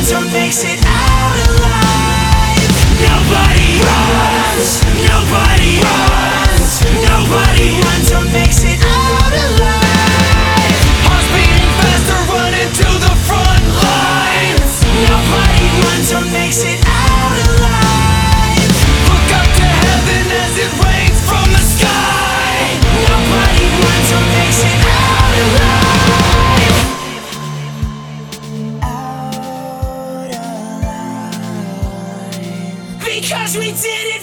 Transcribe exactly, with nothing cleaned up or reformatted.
runs or makes it out alive. Nobody runs, nobody runs, nobody runs or makes it out alive. Hearts beating faster, running to the front lines. Nobody runs or makes it out alive. Look up to heaven as it rains from the sky. Nobody runs or makes it out alive. Because we did it.